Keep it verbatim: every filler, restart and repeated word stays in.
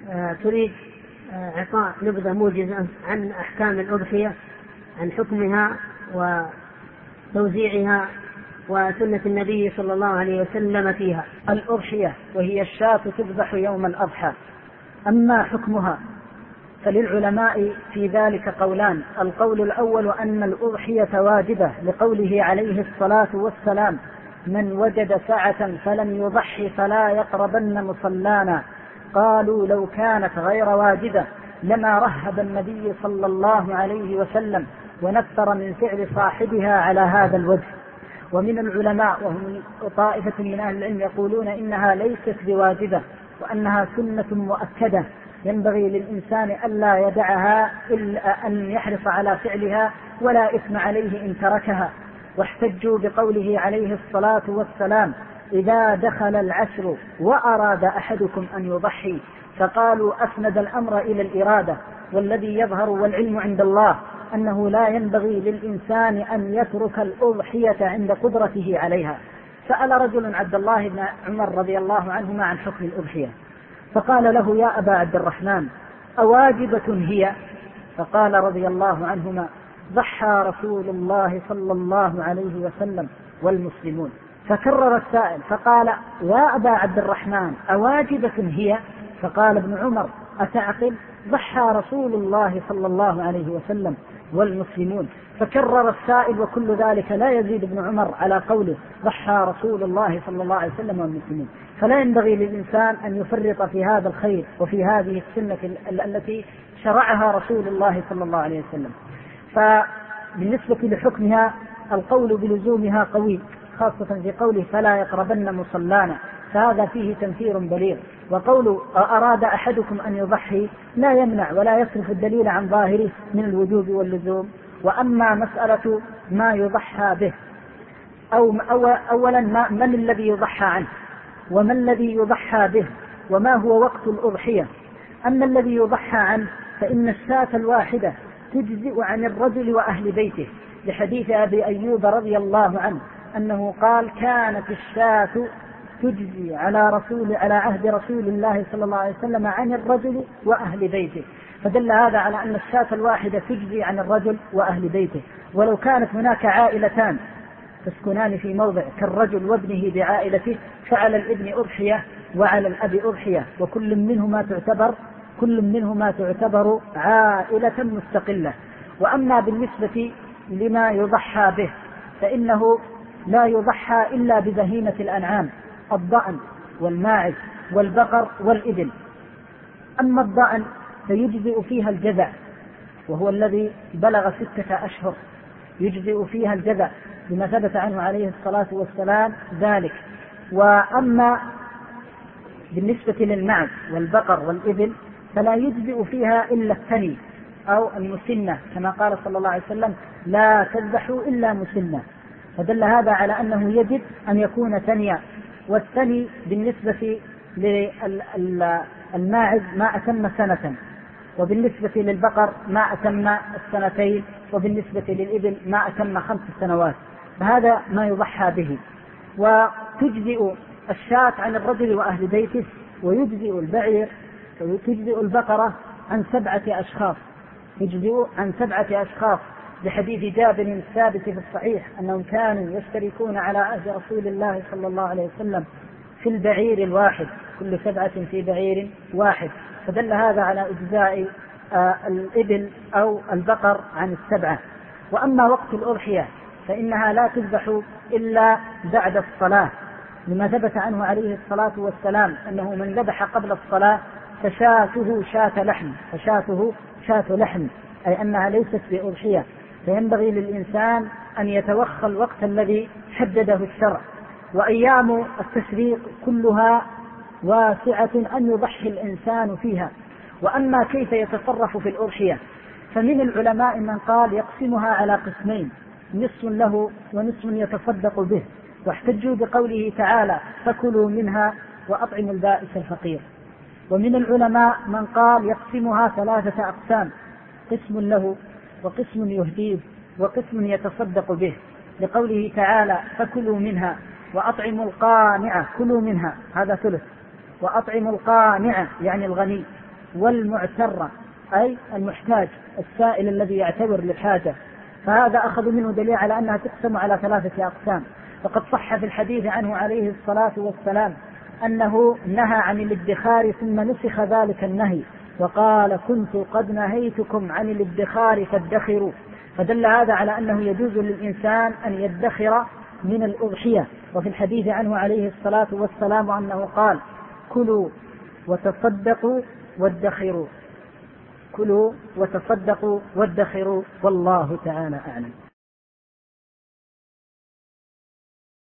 تريد إعطاء نبذة موجزة عن أحكام الأضحية، عن حكمها وتوزيعها وسنة النبي صلى الله عليه وسلم فيها. الأضحية وهي الشاة تذبح يوم الأضحى. أما حكمها فللعلماء في ذلك قولان. القول الأول أن الأضحية واجبة لقوله عليه الصلاة والسلام: من وجد سعة فلم يضحي فلا يقربن مصلانا. قالوا لو كانت غير واجبة لما رهب النبي صلى الله عليه وسلم ونفر من فعل صاحبها على هذا الوجه. ومن العلماء وهم طائفة من أهل العلم يقولون إنها ليست بواجبة وأنها سنة مؤكدة ينبغي للإنسان ألا يدعها إلا أن يحرص على فعلها ولا إثم عليه إن تركها. واحتجوا بقوله عليه الصلاة والسلام: إذا دخل العشر وأراد أحدكم أن يضحي. فقالوا أسند الأمر إلى الإرادة، والذي يظهر والعلم عند الله أنه لا ينبغي للإنسان أن يترك الأضحية عند قدرته عليها. سأل رجل عبد الله بن عمر رضي الله عنهما عن حكم الأضحية، فقال له: يا أبا عبد الرحمن، أواجبة هي؟ فقال رضي الله عنهما: ضحى رسول الله صلى الله عليه وسلم والمسلمون. فكرر السائل فقال: يا أبا عبد الرحمن، أواجبة هي؟ فقال ابن عمر: أتعقل؟ ضحى رسول الله صلى الله عليه وسلم والمسلمون. فكرر السائل، وكل ذلك لا يزيد ابن عمر على قوله: ضحى رسول الله صلى الله عليه وسلم والمسلمون. فلا ينبغي للإنسان أن يفرط في هذا الخير وفي هذه السنة التي شرعها رسول الله صلى الله عليه وسلم. فبالنسبة لحكمها القول بلزومها قوي، خاصة في قوله: فلا يقربن مصلانا، فهذا فيه تنفير بليغ. وقول أراد أحدكم أن يضحي لا يمنع ولا يصرف الدليل عن ظاهره من الوجوب واللزوم. وأما مسألة ما يضحى به، أو أولا ما من الذي يضحى عنه وما الذي يضحى به وما هو وقت الأضحية. أما الذي يضحى عنه فإن الشاة الواحدة تجزئ عن الرجل وأهل بيته، لحديث أبي أيوب رضي الله عنه أنه قال: كانت الشاة تجزي على رسول على عهد رسول الله صلى الله عليه وسلم عن الرجل وأهل بيته. فدل هذا على أن الشاة الواحدة تجزي عن الرجل وأهل بيته. ولو كانت هناك عائلتان تسكنان في موضع كالرجل وابنه بعائلته، فعلى الابن أضحية وعلى الأب أضحية، وكل منهما تعتبر كل منهما تعتبر عائلة مستقلة. وأما بالنسبة لما يضحى به فإنه لا يضحى إلا ببهيمة الأنعام: الضأن والماعز والبقر والإبل. أما الضأن فيجزئ فيها الجذع، وهو الذي بلغ ستة أشهر، يجزئ فيها الجذع بما ثبت عنه عليه الصلاة والسلام ذلك. وأما بالنسبة للماعز والبقر والإبل فلا يجزئ فيها إلا الثني أو المسنة، كما قال صلى الله عليه وسلم: لا تذبحوا إلا مسنة. فدل هذا على أنه يجب أن يكون ثنيا. والثني بالنسبة للماعز ما أتم سنة، وبالنسبة للبقر ما أتم السنتين، وبالنسبة للإبل ما أتم خمس سنوات. فهذا ما يضحى به. وتجزئ الشاة عن الرجل وأهل بيته، ويجزئ البعير وتجزئ البقرة عن سبعة أشخاص يجزئ عن سبعة أشخاص بحديث جابر الثابت في الصحيح أنهم كانوا يشتركون على عهد رسول الله صلى الله عليه وسلم في البعير الواحد، كل سبعة في بعير واحد. فدل هذا على إجزاء الإبل أو البقر عن السبعة. وأما وقت الأضحية فإنها لا تذبح إلا بعد الصلاة، لما ثبت عنه عليه الصلاة والسلام أنه من ذبح قبل الصلاة فشاته شاة لحم فشاته شاة لحم أي أنها ليست بأضحية. فينبغي للإنسان أن يتوخى الوقت الذي حدده الشرع. وأيام التشريق كلها واسعة أن يضحي الإنسان فيها. وأما كيف يتصرف في الأضحية فمن العلماء من قال يقسمها على قسمين: نصف له ونصف يتصدق به. واحتجوا بقوله تعالى: فكلوا منها وأطعموا البائس الفقير. ومن العلماء من قال يقسمها ثلاثة أقسام: قسم له وقسم يهديه وقسم يتصدق به، لقوله تعالى: فكلوا منها وأطعموا القانع. كلوا منها هذا ثلث، وأطعموا القانع يعني الغني والمعتر أي المحتاج السائل الذي يعتبر للحاجة، فهذا أخذ منه دليل على أنها تقسم على ثلاثة أقسام. فقد صح في الحديث عنه عليه الصلاة والسلام أنه نهى عن الادخار ثم نسخ ذلك النهي وقال كنت قد نهيتكم عن الادخار فادخروا، فدل هذا على أنه يجوز للإنسان أن يدخر من الأضحية. وفي الحديث عنه عليه الصلاة والسلام أنه قال كلوا وتصدقوا وادخروا، كلوا وتصدقوا وادخروا، والله تعالى أعلم.